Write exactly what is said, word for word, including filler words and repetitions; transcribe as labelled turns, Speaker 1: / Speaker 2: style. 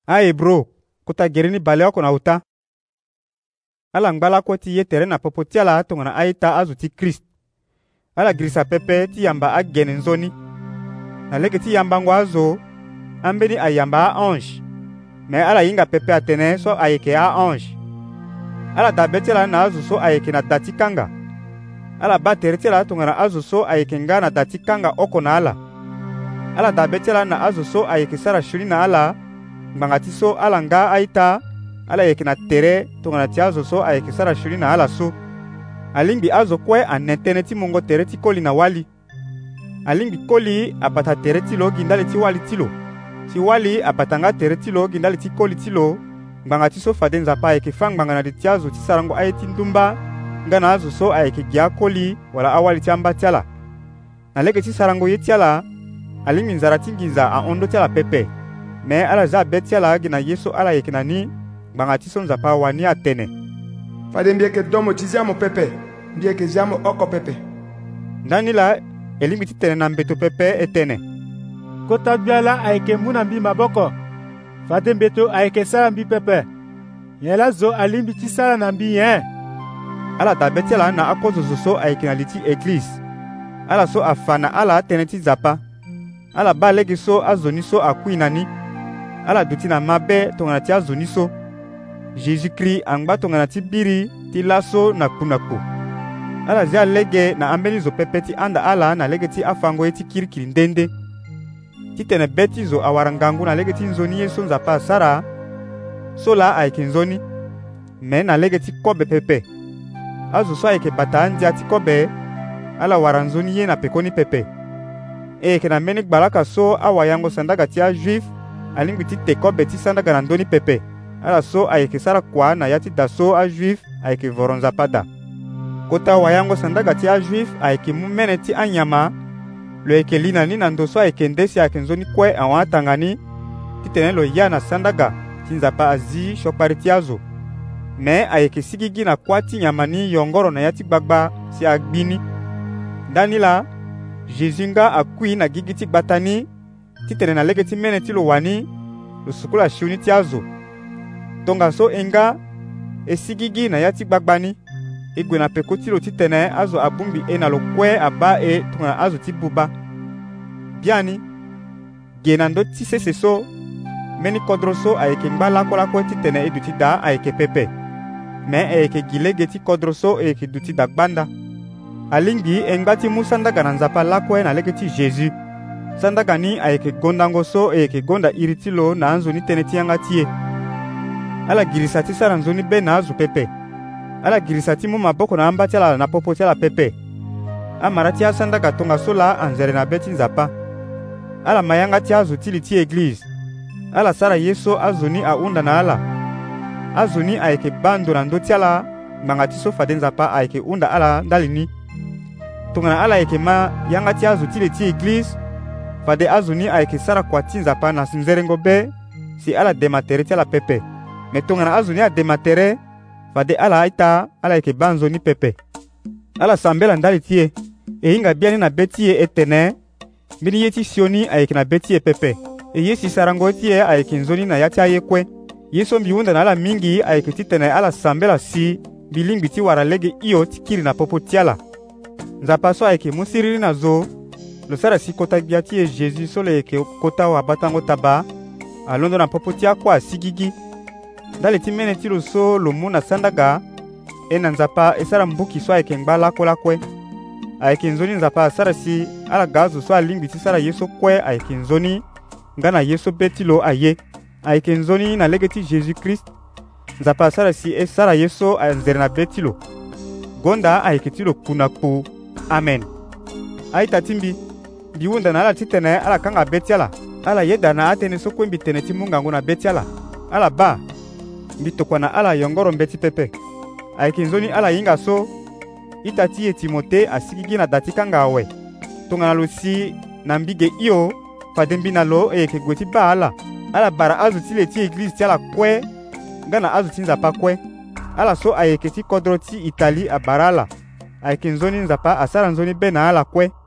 Speaker 1: Aye bro, kuta gerini bale wako na uta. Ala ngbala ko ti ye tere na popo ti ala tongana aita azu ti Christ. Ala grisa pepe ti yamba a gene nzoni. Na lege ti yamba ngwa azo, ambeni a yamba a ange. Me ala yinga pepe atene so ayeke a ange. Ala dabe ti ala na azu so ayeke na dati kanga. Ala ba tere ti ala tongana azu so ayeke nga na dati kanga oko na ala. Ala dabe ti ala na azu so ayeke sara shuri na ala, ngbanga ti so ala nga aita, ala yeke na tere tongana ti azo so ayeke sara shuri na ala so. Alingbi azo kue anetene ti mongo tere ti koli na wali. Alingbi koli apata tere ti lo gi ndali ti wali ti lo. Ti wali apata nga tere ti lo gi ndali ti koli ti lo, ngbanga ti so fade nzapa ayeke fa ngbanga na di ti azo ti sarango aye ti ndumba, nga na azo so ayeke gi akoli wala awali ti amba ti ala. Na lege ti sarango ye ti ala, alingbi nzara ti nginza ahondo ti ala pepe. Me ala za abe ti ala gi na ye so ala yeke na ni, ngbanga ti so nzapa wani atene.
Speaker 2: Fade mbieke domo ti ziamo pepe, mbieke ziamo oko pepe.
Speaker 1: Ndani la, elingbi ti tene na mbeto pepe e tene.
Speaker 3: Kota biala ayeke mu na mbi maboko. Fade mbeto ayeke sara mbi pepe. Yen la zo alingbi ti sara na mbi yen.
Speaker 1: Ala dabe ti ala na akozozo so ayeke na li ti eglise. Ala so afa na ala atene ti nzapa. Ala ba lege so azoni so akui na ni. Ala duti na mabe tongana ti azoni so. Jésus-Christ angba tongana ti biri ti laso na kunaku. Ala zi alege na ambeni zo pepe ti anda ala na lege ti afango ye ti kirikiri ndende. Ti tene be ti zo awara ngangu na lege ti nzoni ye so nzapa sara, so la ayeke nzoni. Me na lege ti kobe pepe. Azo so ayeke bata andia ti kobe, ala wara nzoni ye na pekoni pepe. E yeke na mbeni gbalaka so awayango sandaga ti ajuif, alingbi ti te kobe ti sandaga na ndöni pepe. Ala so ayeke sara kua na ya ti daso ajuif ayeke voro nzapa da. Kota wayango sandaga ti ajuif ayeke mu mene ti anyama, lo yeke li na ni na ndo so ayeke ndesi ayeke nzoni kue ahon atangani, ti tene lo ya na sandaga ti nzapa azi siokpari ti azo. Me ayeke sigi gi na kuâ ti nyama ni yongoro na ya ti gbagba si agbini. Ndani la, Jésus nga akui na gigi ti gbata ni, ti tene na lege ti mene ti lo wani, lo suku ashiu ni ti azo. Tongaso enga e sigi gi na ya ti gbagba ni, e gue na peko ti lo ti tene azo abungbi e na lo kue aba e tongana azo ti buba. Biani, ge na ndö ti sese so, mbeni kodro so ayeke ngba lakolako ti tene e duti da ayeke pepe. Me e yeke gi lege ti kodro so e yeke duti da gbanda. Alingbi e ngba ti mu sandaga na nzapa lakue na lege ti Jésus. Sandaga ni ayeke gondango so e yeke gonda iri ti lo na anzoni tënë ti yanga ti ye. Ala girisa ti sara nzoni be na azo pepe. Ala girisa ti mu maboko na amba ti ala na popo ti ala pepe. Amara ti asandaga tongaso la anzere na be ti nzapa. Ala mayanga ti azo ti li ti eglise. Ala sara ye so azoni ahunda na ala. Azoni ayeke ba ndo na ndö ti ala, ngbanga ti so fade nzapa ayeke hunda ala ndali ni. Tongana ala yeke ma yanga ti azo ti li ti eglise, fade azoni ayeke sara kua ti nzapa na nzerengo be, si ala dema tere ti ala pepe. Me tongana azoni adema tere, fade ala aita ala yeke ba nzoni pepe. Ala sambela ndali ti ye, e hinga biani na be ti ye e tene, mbeni ye ti sioni ayeke na be ti ye pepe. E ye si sarango ti ye ayeke nzoni na ya ti aye kue. Ye so mbi hunda na ala mingi ayeke ti tene ala sambela si mbi lingbi ti wara lege hio ti kiri na popo ti ala. Nzapa so ayeke mu siriri na zo, lo sara si kota gbia ti ye Jésus so lo yeke kota wabatango taba, alondo na popo ti akue asigi gi. Ndali ti mene ti lo so lo mu na sandaga, e na nzapa e sara mbuki so ayeke ngba lakolakue. Ayeke nzoni nzapa asara si ala ga azo so alingbi ti sara ye so kue ayeke nzoni, nga na ye so be ti lo aye. Ayeke nzoni na lege ti Jésus-Christ, nzapa asara si e sara ye so anzere na be ti lo. Gonda ayeke ti lo kunaku. Amen. Aita ti mbi, mbi hunda na ala ti tene ala kanga be ti ala. Ala ye da na atene so kue mbi tene ti mu ngangu na be ti ala. Ala ba, mbi tokua na ala yongoro mbe ti pepe. Ayeke nzoni ala hinga so, ita ti ye Timote asigi gi na da ti kanga awe. Tongana lo si na mbige hio, fade mbi na lo e yeke gue ti ba ala. Ala bara azo ti le ti eglise ti ala kue, nga na azo ti nzapa kue. Ala so ayeke ti kodro ti Itali abara ala. Ayeke nzoni nzapa asara nzoni be na ala kue.